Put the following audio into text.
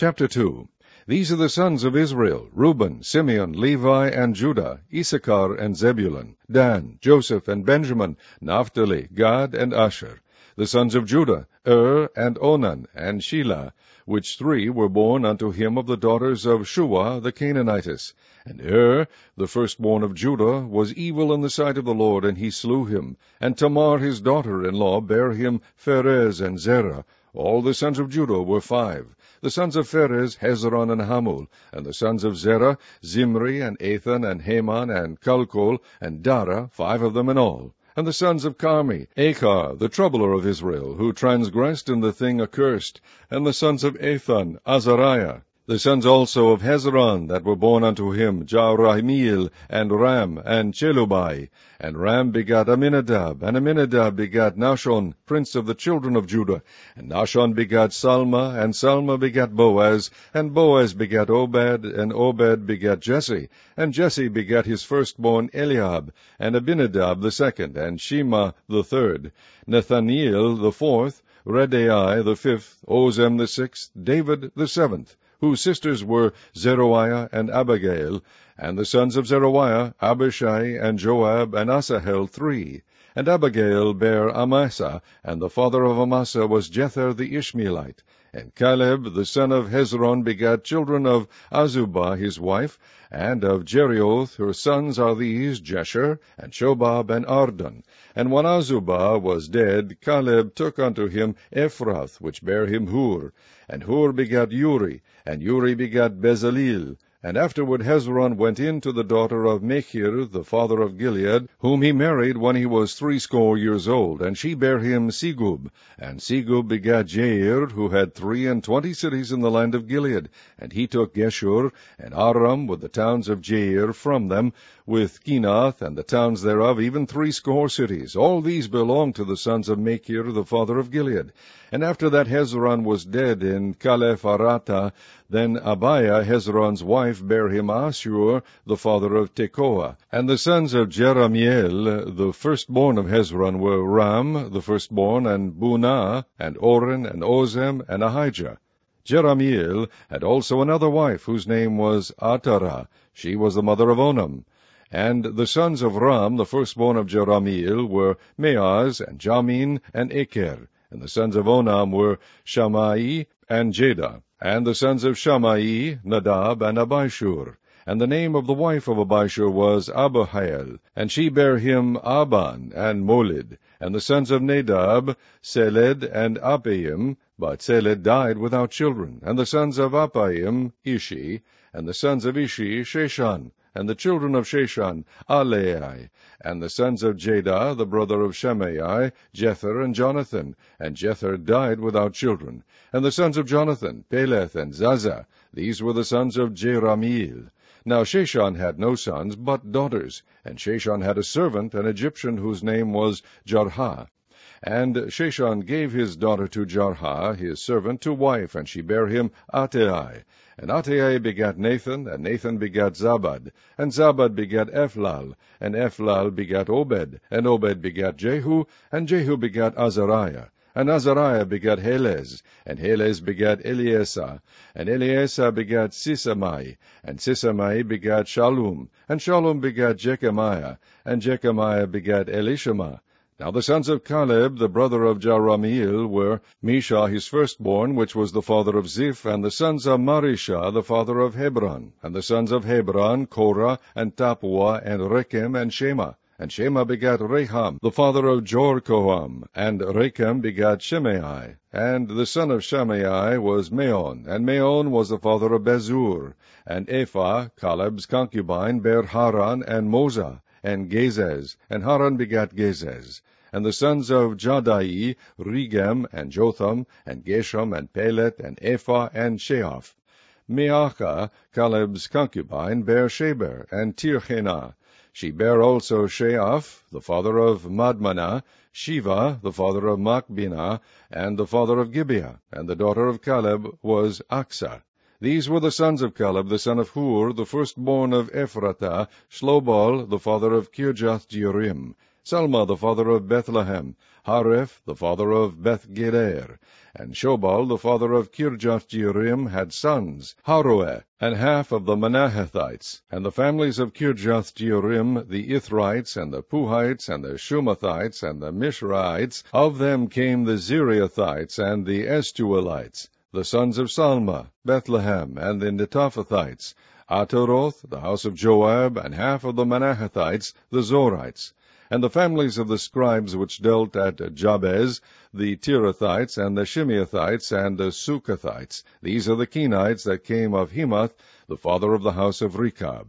Chapter 2. These are the sons of Israel: Reuben, Simeon, Levi, and Judah, Issachar and Zebulun, Dan, Joseph, and Benjamin, Naphtali, Gad, and Asher. The sons of Judah: and Onan, and Shelah, which three were born unto him of the daughters of Shua the Canaanitess. And the firstborn of Judah, was evil in the sight of the Lord, and he slew him. And Tamar his daughter-in-law bare him Pharez and Zerah. All the sons of Judah were 5. The sons of Pharez, Hezron and Hamul. And the sons of Zerah, Zimri, and Ethan, and Heman, and Calcol, and Dara, 5 of them in all. And the sons of Carmi, Achar, the troubler of Israel, who transgressed in the thing accursed. And the sons of Ethan, Azariah. The sons also of Hezron that were born unto him, Jerahmeel, and Ram, and Chelubai. And Ram begat Aminadab, and Aminadab begat Nahshon, prince of the children of Judah. And Nahshon begat Salma, and Salma begat Boaz, and Boaz begat Obed, and Obed begat Jesse. And Jesse begat his firstborn Eliab, and Abinadab the second, and Shema the third, Nathaniel the fourth, Redai the fifth, Ozem the sixth, David the seventh, whose sisters were Zeruiah and Abigail. And the sons of Zeruiah, Abishai, and Joab, and Asahel 3. And Abigail bare Amasa, and the father of Amasa was Jether the Ishmaelite. And Caleb the son of Hezron begat children of Azubah his wife, and of Jerioth her sons are these, Jesher, and Shobab, and Ardon. And when Azubah was dead, Caleb took unto him Ephrath, which bare him Hur. And Hur begat Uri, and Uri begat Bezaleel. And afterward Hezron went in to the daughter of Machir, the father of Gilead, whom he married when he was 80 years old, and she bare him Segub. And Segub begat Jair, who had 23 cities in the land of Gilead. And he took Geshur, and Aram, with the towns of Jair from them, with Kenath, and the towns thereof, even 80 cities. All these belonged to the sons of Machir, the father of Gilead. And after that Hezron was dead in Caliph-Arata, then Abiah, Hezron's wife, bare him Ashur, the father of Tekoa. And the sons of Jerahmeel, the firstborn of Hezron, were Ram, the firstborn, and Bunah, and Oren, and Ozem, and Ahijah. Jerahmeel had also another wife, whose name was Atara. She was the mother of Onam. And the sons of Ram, the firstborn of Jerahmeel, were Meaz, and Jamin, and Eker. And the sons of Onam were Shammai and Jeda. And the sons of Shammai, Nadab, and Abishur. And the name of the wife of Abishur was Abihail. And she bare him Aban and Molid. And the sons of Nadab, Seled and Appaim. But Seled died without children. And the sons of Appaim, Ishi. And the sons of Ishi, Sheshan. And the children of Sheshan, Alai. And the sons of Jeda, the brother of Shimei, Jether and Jonathan. And Jether died without children. And the sons of Jonathan, Peleth and Zaza. These were the sons of Jerahmeel. Now Sheshan had no sons, but daughters. And Sheshan had a servant, an Egyptian, whose name was Jarha. And Sheshan gave his daughter to Jarha, his servant, to wife, and she bare him Attai. And Attai begat Nathan, and Nathan begat Zabad. And Zabad begat Ephlal, and Ephlal begat Obed. And Obed begat Jehu, and Jehu begat Azariah. And Azariah begat Helez, and Helez begat Eleasah. And Eleasah begat Sisamai, and Sisamai begat Shallum. And Shallum begat Jechemiah, and Jechemiah begat Elishama. Now the sons of Caleb, the brother of Jerahmeel, were Misha his firstborn, which was the father of Ziph, and the sons of Marisha, the father of Hebron. And the sons of Hebron, Korah, and Tapua, and Rechem, and Shema. And Shema begat Reham, the father of Jorkoam, and Rechem begat Shimei. And the son of Shimei was Meon, and Meon was the father of Bezur. And Ephah, Caleb's concubine, bare Haran, and Moza, and Gezez. And Haran begat Gezez. And the sons of Jadai, Regem, and Jotham, and Geshem, and Pelet, and Ephah, and Sheaph. Meachah, Caleb's concubine, bare Sheber, and Tirhena. She bare also Sheaph, the father of Madmanah, Shiva, the father of Machbinah, and the father of Gibeah. And the daughter of Caleb was Aksah. These were the sons of Caleb, the son of Hur, the firstborn of Ephratah, Shlobal, the father of Kirjath-jearim. Salma the father of Bethlehem, Hareph the father of Beth-Gerer, and Shobal the father of Kirjath-Jearim had sons, Haroeh, and half of the Manahethites. And the families of Kirjath-Jearim, the Ithrites, and the Puhites, and the Shumathites, and the Mishraites, of them came the Zeriathites and the Estuelites. The sons of Salma, Bethlehem, and the Netophathites, Ataroth, the house of Joab, and half of the Manahethites, the Zorites. And the families of the scribes which dealt at Jabez, the Tirathites, and the Shimeathites, and the Sukathites. These are the Kenites that came of Hemath, the father of the house of Rechab.